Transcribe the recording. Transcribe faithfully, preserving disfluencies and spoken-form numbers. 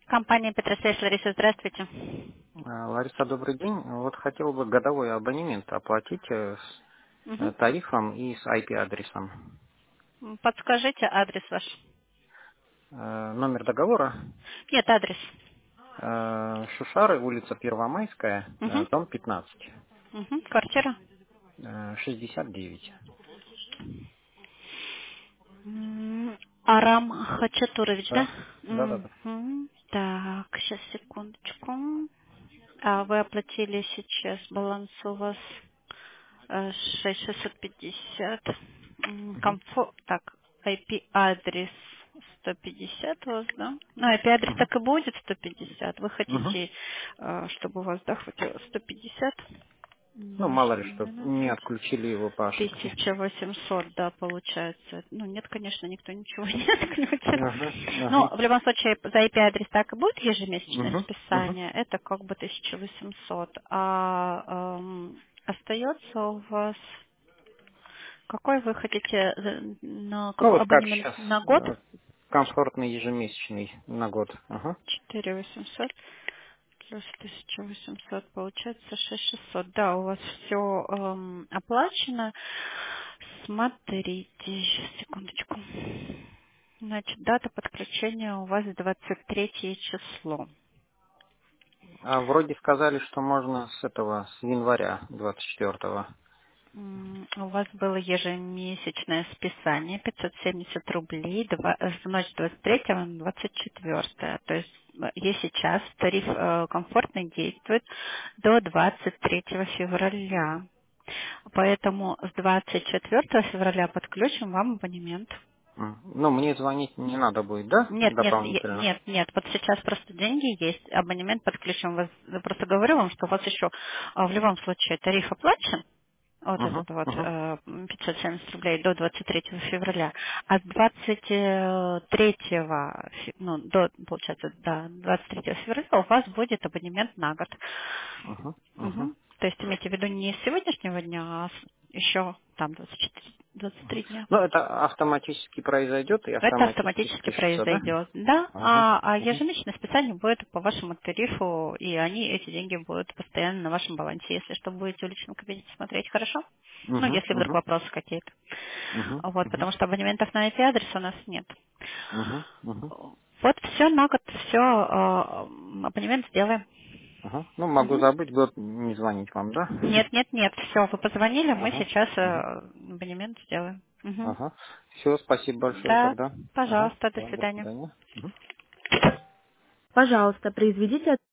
Компания Петросвязь, Лариса, здравствуйте. А, Лариса, добрый день. Вот хотел бы годовой абонемент оплатить э, с э, Мгм. тарифом и с ай пи-адресом. М, Подскажите адрес ваш. Э, Номер договора Нет, адрес. э, Шушары, улица Первомайская, э, Угу. дом пятнадцать, Угу. Квартира. э, шестьдесят девять. М, Арам Хачатурович, да? Да, да, да, да. Мгм. Так, сейчас, секундочку. А вы оплатили сейчас, баланс у вас э, шесть тысяч шестьсот пятьдесят. М, Мгм, Комфорт, так, ай пи-адрес сто пятьдесят у вас, да? Ну, ай пи-адрес мгм, так и будет сто пятьдесят. Вы мгм. хотите, э, чтобы у вас, да, хватило сто пятьдесят Ну, мало умножить ли, на что не двенадцать? отключили его по ошибке. тысяча восемьсот, да, получается. Ну, нет, конечно, никто ничего не отключит. Ага, Но ага. в любом случае за ай пи-адрес так и будет ежемесячное Мгм, мгм. списание. Это как бы тысяча восемьсот. А эм, остается у вас... Какой вы хотите, э, на Ну, какой вот как абонемент? сейчас, На год? комфортный ежемесячный на год. Ага. четыре тысячи восемьсот плюс тысяча восемьсот, получается шесть тысяч шестьсот. Да, у вас все оплачено. Смотрите, сейчас, секундочку. Значит, дата подключения у вас двадцать третье число. А вроде сказали, что можно с этого, с января двадцать четвёртого. М, У вас было ежемесячное списание пятьсот семьдесят рублей два- э, с ночь двадцать третьего на двадцать четвёртое. То есть э, и сейчас тариф э, комфортный действует до двадцать третьего февраля. Поэтому с двадцать четвёртого февраля подключим вам абонемент. М. Ну, мне звонить не надо будет, да? Нет, нет, е- Дополнительно. нет, нет. Вот сейчас просто деньги есть, абонемент подключен. Вас- Я просто говорю вам, что у вас еще а, в любом случае тариф оплачен, вот Угу, этот вот угу, э, пятьсот семьдесят рублей до двадцать третьего февраля, а с двадцать третьего, фе- ну, до, получается, да, двадцать третьего февраля у вас будет абонемент на год. угу, угу. Мгм. То есть имейте в виду не с сегодняшнего дня, а с- еще там двадцать четыре, двадцать три дня. Ну, это автоматически произойдет и Это автоматически автоматически спишется, да? произойдет, да, Ага. а, а Угу, ежемесячное списание будет по вашему тарифу, и они, эти деньги будут постоянно на вашем балансе, если что, будете в личном кабинете смотреть, хорошо? Ну, угу, если вдруг угу, вопросы какие-то. угу, Вот, угу, потому что абонементов на ай пи-адрес у нас нет. угу, угу. Вот все на год, все, абонемент сделаем. Ага. Ну, могу Мгм. забыть, год не звонить вам, да? Нет, нет, нет, все, вы позвонили, мы Ага. сейчас э, Угу. абонемент сделаем. Мгм. Ага. Все, спасибо большое Да, тогда. Ага. пожалуйста, до Всё, до свидания. свидания. Мгм. Пожалуйста, произведите